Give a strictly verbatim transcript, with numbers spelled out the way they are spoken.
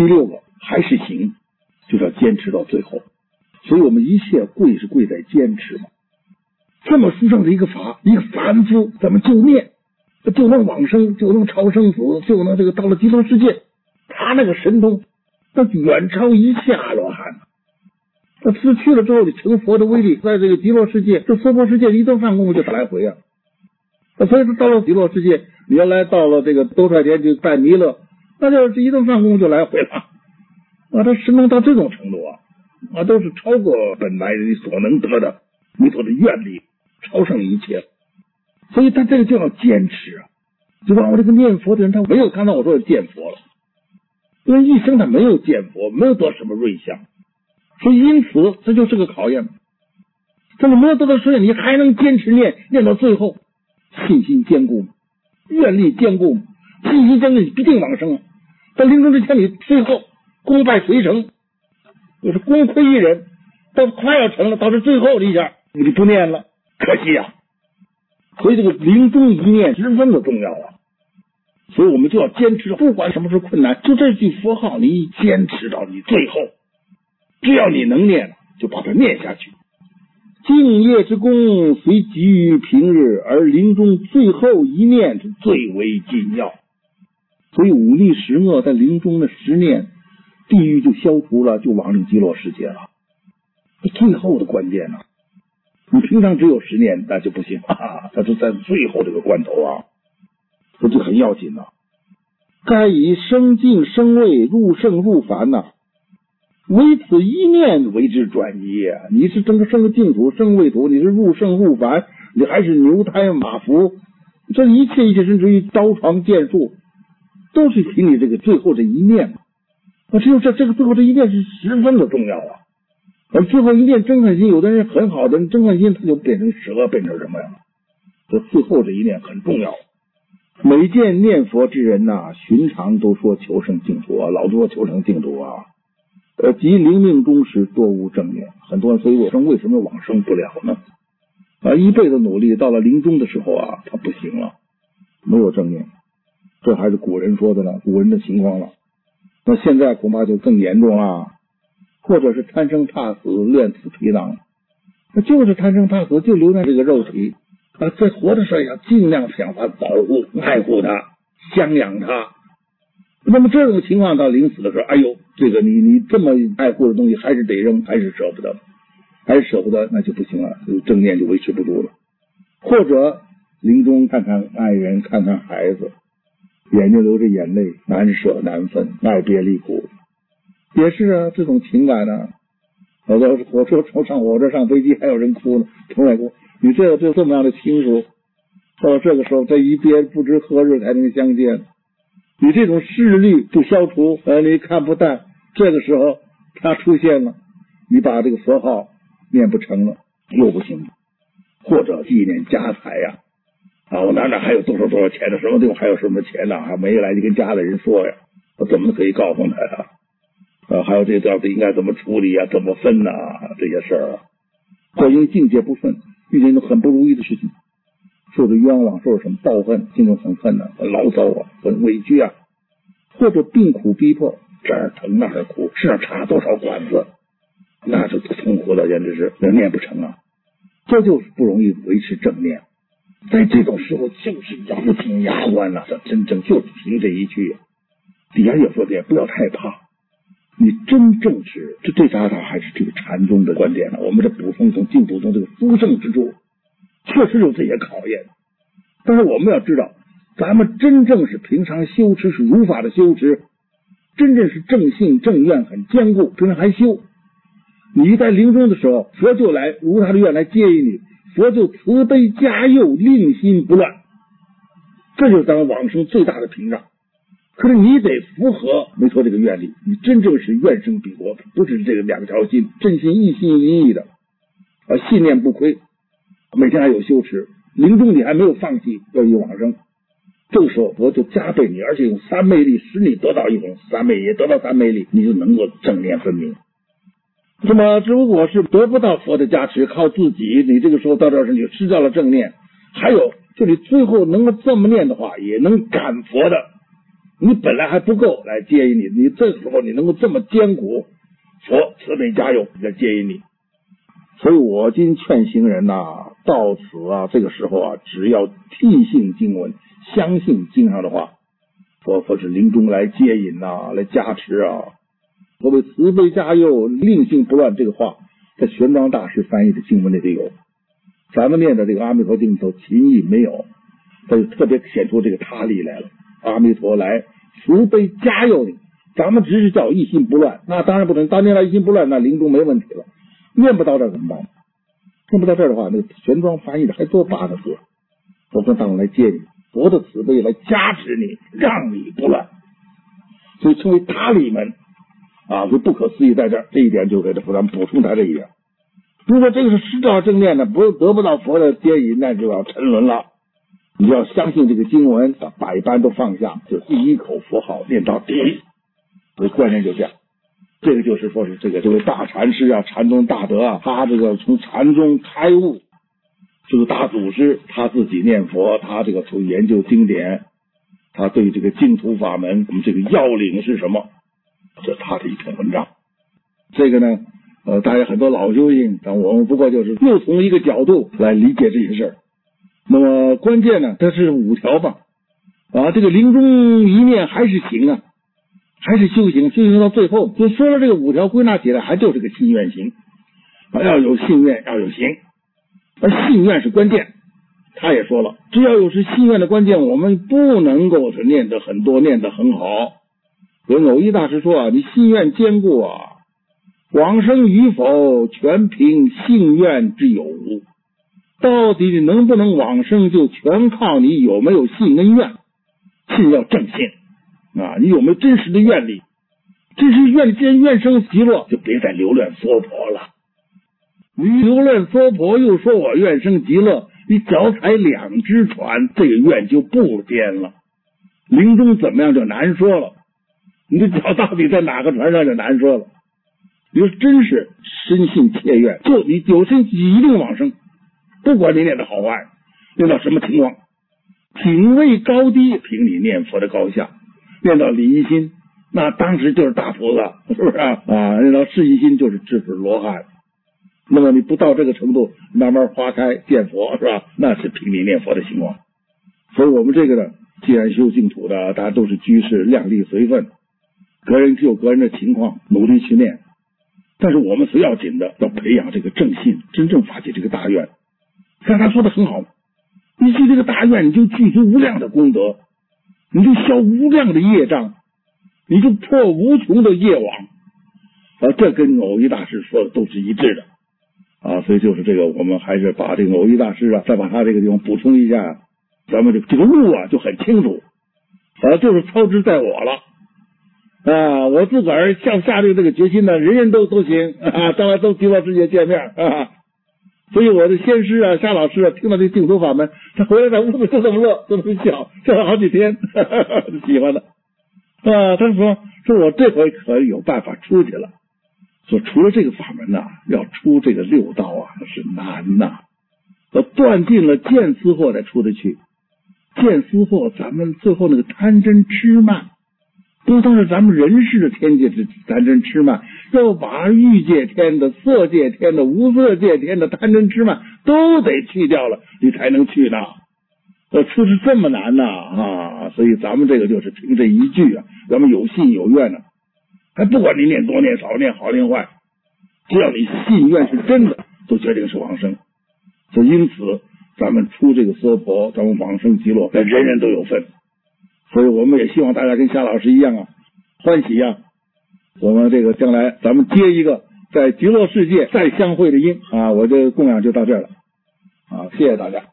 第六个还是行，就是要坚持到最后。所以我们一切贵是贵在坚持嘛。这么殊胜的一个法，一个凡夫咱们就念就能往生，就能超生死，就能这个到了极乐世界。他那个神通那远超一切阿罗汉。他失去了之后，你成佛的威力，在这个极乐世界，这娑婆世界一顿饭功夫就来回啊。所以他到了极乐世界，你原来到了这个兜率天去拜弥勒，那就是一顿饭功夫就来回了啊。他神通到这种程度啊，啊，都是超过本来你所能得的，你所的愿力，超胜一切。所以他这个就要坚持啊。就把我这个念佛的人，他没有看到我说见佛了，因为一生他没有见佛，没有得什么瑞相。所以因此这就是个考验。这么没有得到实验，你还能坚持念念到最后，信心坚固，愿力坚固，信心坚固，你必定往生。到临终之前，你最后功败垂成，就是功亏一篑，到快要成了，到这最后这一下你就不念了，可惜啊。所以这个临终一念十分的重要啊。所以我们就要坚持，不管什么是困难，就这句佛号，你一坚持到你最后，只要你能念，就把它念下去。敬业之功虽急于平日，而临终最后一念是最为紧要。所以忤逆十恶在临终的十念，地狱就消除了，就往生极乐世界了。这最后的关键啊，你平常只有十念那就不行啊，它是在最后这个关头啊，这就很要紧了。该以生净生位入圣入凡呐、啊。唯此一念为之转移啊！你是整个生个净土、生位土，你是入圣入凡，你还是牛胎马服，这一切一切甚至于刀床剑术，都是凭你这个最后这一念。那只有这这个最后这一念是十分的重要啊！而最后一念憎恨心，有的人很好的人憎恨心，他就变成蛇，变成什么呀？这最后这一念很重要。每见念佛之人呐、啊，寻常都说求生净土啊，老多求生净土啊。呃，即临命终时多无正念，很多人所以我说为什么往生不了呢？啊，一辈子努力，到了临终的时候啊，他不行了，没有正念，这还是古人说的呢，古人的情况了。那现在恐怕就更严重了，或者是贪生怕死，恋死皮囊，那就是贪生怕死，就留在这个肉体啊，在活的时候要尽量想法保护、爱护它，相养它。那么这种情况到临死的时候，哎呦，这个你你这么爱护的东西还是得扔，还是舍不得，还是舍不得，那就不行了，正念就维持不住了。或者临终看看爱人，看看孩子，眼睛流着眼泪，难舍难分，爱别离苦，也是啊，这种情感呢、啊。有的火车上火车上飞机还有人哭呢，同来哭，你这这这么样的亲属，到这个时候这一别不知何日才能相见。你这种视力不消除，呃，你看不淡，这个时候它出现了，你把这个佛号念不成了，又不行。或者纪念家财呀、啊，啊，我哪哪还有多少多少钱呢？什么地方还有什么钱呢、啊？还没来就跟家里人说呀，我怎么可以告诉他呀？啊，还有这到底应该怎么处理啊？怎么分呐、啊？这些事儿啊，或因为境界不顺，遇见很不如意的事情。受着冤枉，受着什么报恨，心中很恨呐、啊，很牢骚啊，很委屈啊，或者病苦逼迫，这儿疼那儿苦，身上插多少管子，那就痛苦的简直是念不成啊，这就是不容易维持正念。在这种时候，就是咬紧牙关了、啊，这真正就是凭这一句、啊。底下也说的，不要太怕，你真正是这这啥啥还是这个禅宗的观点呢、啊？我们这补充从净土宗这个殊胜之处。确实有这些考验，但是我们要知道，咱们真正是平常修持是如法的修持，真正是正信正愿很坚固，平常还修。你在临终的时候，佛就来如他的愿来接引你，佛就慈悲加佑，令心不乱，这就是咱们往生最大的屏障。可是你得符合没错这个愿力，你真正是愿生彼国，不是这个两条心，真心一心一意的，啊，信念不亏。每天还有修持，临终你还没有放弃要以往生，这个时候佛就加倍你，而且用三昧力使你得到一种三昧，也得到三昧力，你就能够正念分明。那么如果是得不到佛的加持，靠自己，你这个时候到这儿你就失掉了正念。还有就你最后能够这么念的话，也能感佛的， 你本来还不够来接引你，你这时候你能够这么艰苦，佛慈悲加佑来接引你。所以我今劝行人呐、啊，到此啊这个时候啊，只要听信经文，相信经上的话，佛佛是临终来接引呐、啊，来加持啊。所谓慈悲加佑，令性不乱，这个话在玄奘大师翻译的经文里头有，咱们念的这个阿弥陀经里头情义没有，他就特别显出这个他力来了。阿弥陀来慈悲加佑你，咱们只是叫一心不乱，那当然不能，当年来一心不乱，那临终没问题了。念不到这儿怎么办？念不到这儿的话，那个玄奘翻译的还多八个字，佛跟当来接你，佛的慈悲来加持你，让你不乱，所以称为他力门啊，就不可思议在这儿。这一点就给咱们补充他这一点。如果这个是失道正念呢，不得不到佛的接引，那就要沉沦了。你要相信这个经文，把百般都放下，就第一口佛号念到底。所以观念就这样。这个就是说是这个这位大禅师啊，禅宗大德啊，他这个从禅宗开悟，这个大祖师他自己念佛，他这个从研究经典，他对这个净土法门，我们这个要领是什么？这是他的一篇文章。这个呢，呃，大家很多老修行，但我们不过就是又从一个角度来理解这些事儿。那么关键呢，它是五条吧，啊，这个临终一念还是行啊。还是修行，修行到最后，就说了这个五条归纳起来，还就是个信愿行啊，要有信愿，要有行，而信愿是关键。他也说了，只要有是信愿的关键，我们不能够是念得很多，念得很好。所以偶一大师说啊，你信愿坚固啊，往生与否全凭信愿之有无。到底你能不能往生，就全靠你有没有信跟愿。信要正信。啊，你有没有真实的愿力？真实愿力，既然愿生极乐，就别再留恋娑婆了。你留恋娑婆，又说我愿生极乐，你脚踩两只船，这个愿就不颠了。临终怎么样就难说了，你的脚到底在哪个船上就难说了。你说真是深信切愿，就你有生一定往生，不管你念的好坏，念到什么情况，品位高低凭你念佛的高下。念到礼一心，那当时就是大菩萨，是不是啊？啊，念到事一心就是智是罗汉。那么你不到这个程度，慢慢花开见佛，是吧？那是凭你念佛的情况。所以我们这个呢，既然修净土的，大家都是居士，量力随分，个人只有个人的情况，努力去念。但是我们最要紧的，要培养这个正信，真正发起这个大愿。像他说的很好，你去这个大愿，你就具足无量的功德。你就消无量的业障，你就破无穷的业网，啊，这跟偶一大师说的都是一致的啊。所以就是这个，我们还是把这个偶一大师啊，再把他这个地方补充一下，咱们这这个路啊就很清楚，啊，就是操之在我了啊。我自个儿下下这个这个决心呢，人人都都行啊，将来都极乐世界见面啊。所以我的先师啊，夏老师啊，听到这净土法门，他回来在屋子就这么乐，就这么笑，笑了好几天，呵呵呵喜欢的啊。他说说我这回可有办法出去了。说除了这个法门呐、啊，要出这个六道啊，那是难呐、啊。要断尽了见思惑才出得去，见思惑，咱们最后那个贪嗔痴慢。不都是咱们人世的天界之贪嗔痴慢，要把欲界天的、色界天的、无色界天的贪嗔痴慢都得去掉了，你才能去呢。呃，出是这么难呐 啊, 啊！所以咱们这个就是凭这一句啊，咱们有信有愿呢、啊，还不管你念多念少念好念坏，只要你信愿是真的，就决定是往生。所以因此，咱们出这个娑婆，咱们往生极乐，人人都有份。所以我们也希望大家跟夏老师一样啊，欢喜啊！我们这个将来咱们接一个在极乐世界再相会的因啊！我这供养就到这儿了啊！谢谢大家。